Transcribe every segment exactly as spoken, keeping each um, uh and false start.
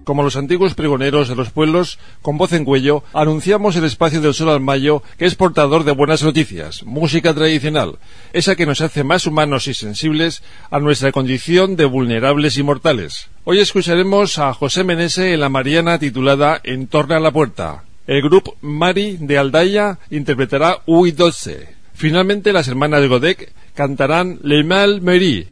como los antiguos pregoneros de los pueblos, con voz en cuello, anunciamos el espacio del Sol al Mayo, que es portador de buenas noticias, música tradicional, esa que nos hace más humanos y sensibles a nuestra condición de vulnerables y mortales. Hoy escucharemos a José Menese en la mariana titulada En torno a la puerta. El grupo Mari de Aldaya interpretará Ui Dotze. Finalmente, las hermanas Godec cantarán Le Mal Meri.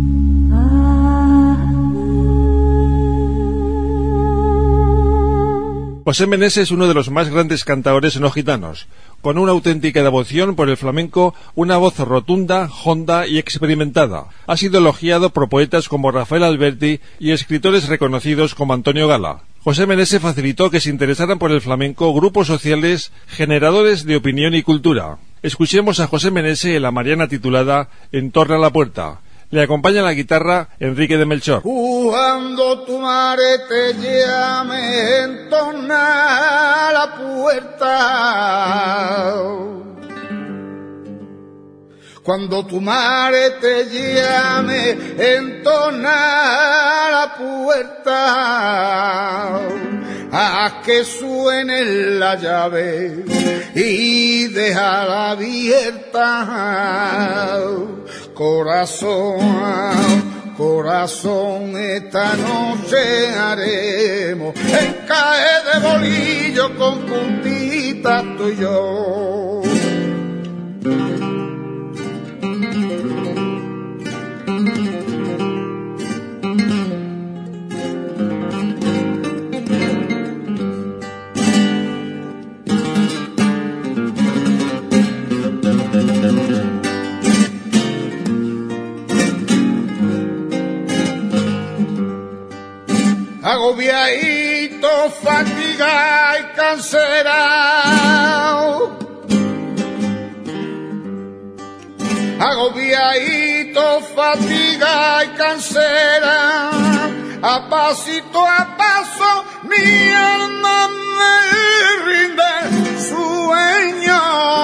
José Menese es uno de los más grandes cantaores no-gitanos, con una auténtica devoción por el flamenco, una voz rotunda, honda y experimentada. Ha sido elogiado por poetas como Rafael Alberti y escritores reconocidos como Antonio Gala. José Menese facilitó que se interesaran por el flamenco grupos sociales generadores de opinión y cultura. Escuchemos a José Menese en la mariana titulada En torno a la puerta. Le acompaña la guitarra Enrique de Melchor. Cuando tu madre te llame en torno a la puerta, cuando tu madre te llame en torno a la puerta, haz que suene la llave y déjala abierta. Corazón, corazón, esta noche haremos en caer de bolillo con puntitas tú y yo. Agobiadito, fatiga y canserao, agobiadito, fatiga y cansera, a pasito a paso mi alma me rinde sueño,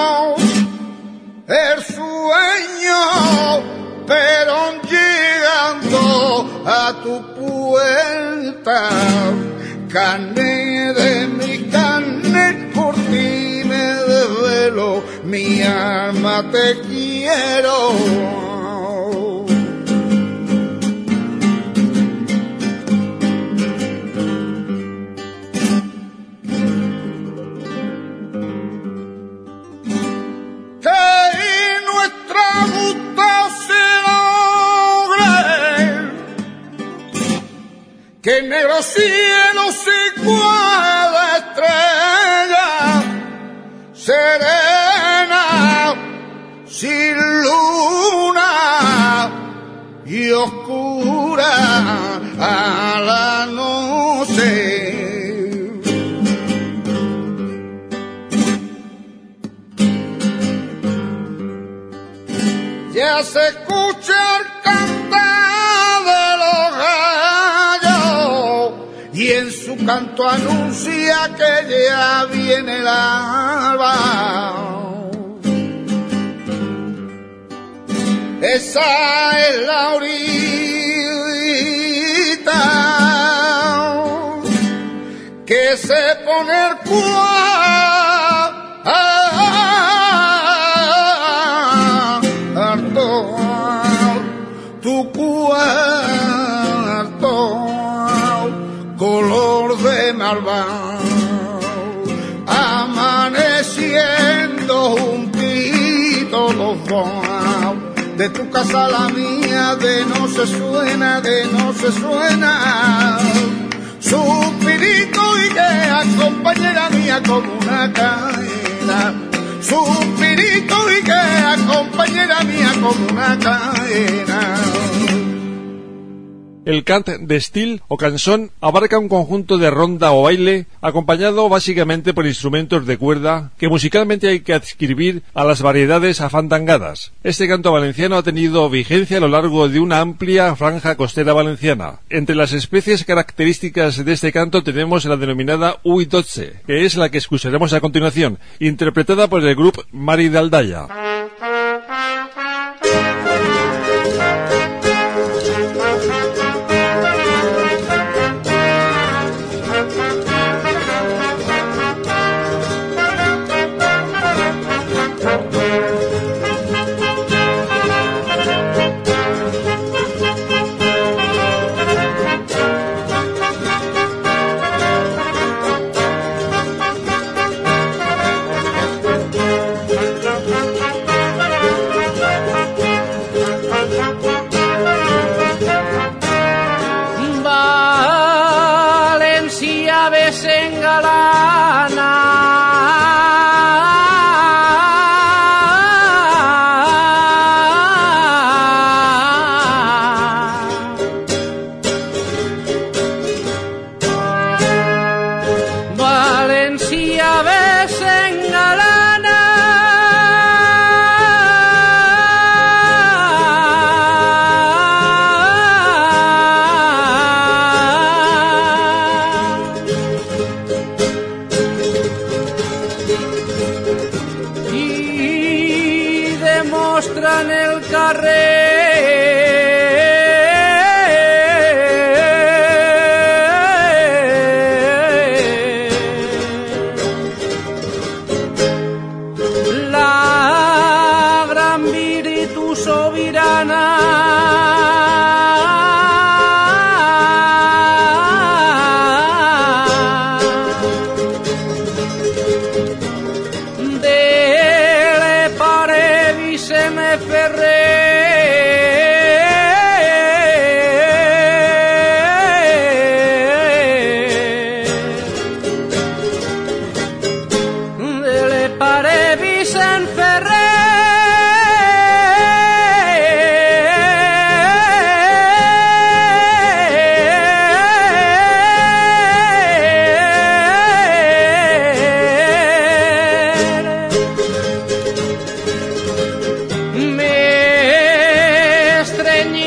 el sueño, pero llegando a tu puerta, carne de mi carne, por ti me desvelo, mi alma te quiero. Que en negro cielo se cuadra estrella serena, sin luna y oscura a la noche. Ya se escucha el cantar de los gallos y en su canto anuncia que ya viene el alba. Esa es la horita que se pone el cuarto, tu cuarto, color de malva, amaneciendo juntito los dos. De tu casa a la mía, de no se suena, de no se suena. Suspirito y que compañera mía como una cadena. Suspirito y que compañera mía como una cadena. El cant de estil o canción abarca un conjunto de ronda o baile, acompañado básicamente por instrumentos de cuerda, que musicalmente hay que adscribir a las variedades afandangadas. Este canto valenciano ha tenido vigencia a lo largo de una amplia franja costera valenciana. Entre las especies características de este canto tenemos la denominada Ui Dotze, que es la que escucharemos a continuación, interpretada por el grupo Mari de Aldaya.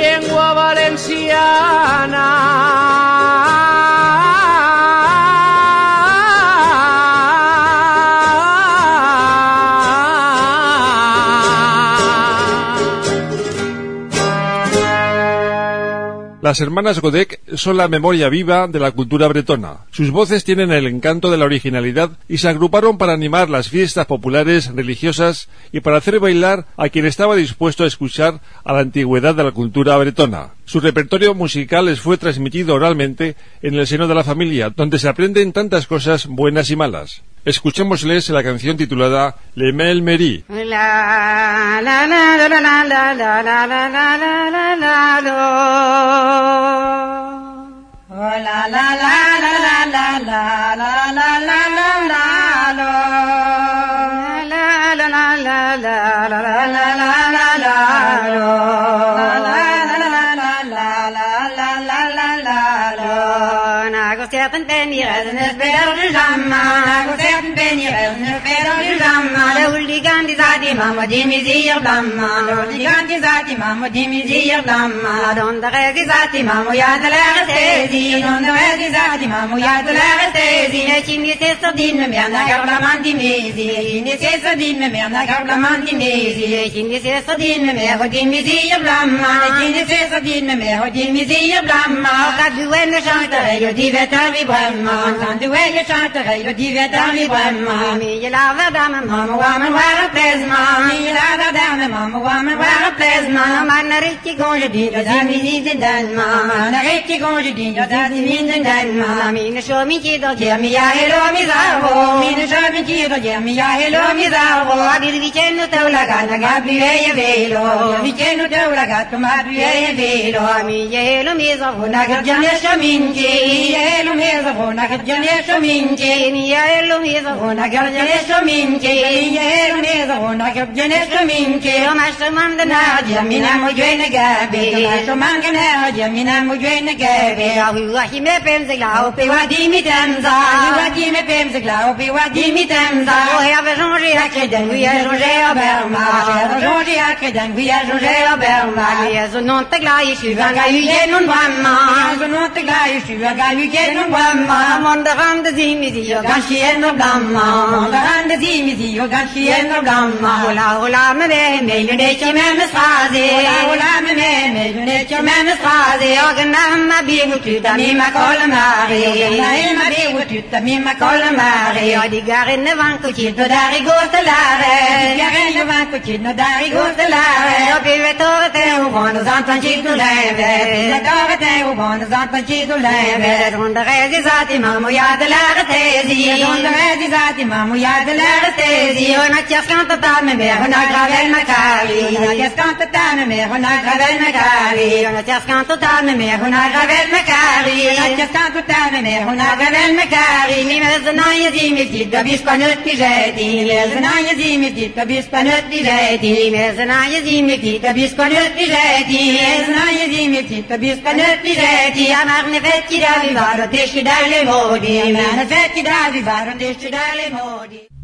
llengua valenciana. Las hermanas Godec son la memoria viva de la cultura bretona. Sus voces tienen el encanto de la originalidad y se agruparon para animar las fiestas populares religiosas y para hacer bailar a quien estaba dispuesto a escuchar a la antigüedad de la cultura bretona. Su repertorio musical les fue transmitido oralmente en el seno de la familia, donde se aprenden tantas cosas buenas y malas. Escuchémosles la canción titulada Le Mel Meri. La la la la la la la la la la la la la la. Oh la la la la la la la la la la la la. La la la la la la la la la la la. Certain ben je redden is beter de jamma. Certain ben je redden is beter de jamma. De hooligan die zat die mama die me zeer blamma. De hooligan die zat die mama die me zeer blamma. Donder die zat die mama ja de lege stezi. Donder die zat die mama ja de lege stezi. Ne chini se sardin me meer na gablaman die mezi. Chini se sardin me meer na gablaman die mezi. Chini se sardin me meer die me zeer blamma. Chini se sardin me meer die me zeer blamma. Gaat du en de chanter die vet vi bremma, kan du ege chantere, og de vet der vi bremma. Mye laver der med mamma, hva men være plesma. Mye laver der med mamma, hva men være plesma. Man er ikke kanskje din, og din vil ikke den, man er ikke kanskje din, og din vil ikke den, man. Mine sjå min kider, gjer mi jeg helå mi zarvo. Mine sjå min kider, gjer mi jeg helå mi zarvo. Adir vi kjenner tøvla gana, gabli eie velo. Vi kjenner tøvla gana, kom abli eie velo. Mye helå mi zarvo, nager gjerne sjå min kider. Meza vona gadjanesho minje niya elo meza vona gadjanesho minje niya elo meza vona gadjanesho minje o masho manda na jamina mo jene gabe masho manga na jamina mo jene gabe ahu ahi me penze lao pe wadi mi tanza wadi me penze lao pe wadi mi tanza o ya vejonje akedan wi ya jonje aberma ya jonje akedan wi ya jonje aberma ya zo non te glai shi vanga yu non mamma zo non te glai shi vanga yu Mamma, monda grande dimidi, io gascieno blamma, monda grande dimidi, io gascieno blamma. Ola ola me me, me ne deci me me sfase. Ola ola me me, me ne deci me me sfase. Ogna ma bigu tutta mi ma cola mare. Ogna ma bigu tutta mi ma cola mare. O di gare ne vanco cito dari gostelare. Di gare ne vanco cito dari gostelare. O pive tore te u buono zantan cito leve. Pive tore te u buono zantan cito leve. Onda rezi zati mamu ya de la tezi. Onda rezi zati mamu ya de la tezi. Ona chiascanta tame me, ona gravel macari. Ona chiascanta tame me, ona gravel macari. Ona chiascanta tame me, ona gravel macari. Ona chiascanta tame me, ona gravel macari. Mi mezzanaia di mi tita bispanut pigeti. Mi mezzanaia di mi tita bispanut pigeti. Mi mezzanaia di mi tita bispanut pigeti. Mi mezzanaia di mi tita bispanut pigeti. Amarne vecchi da vivaro, desci dalle modi, me ne vecchi da vivaro, desci dalle modi.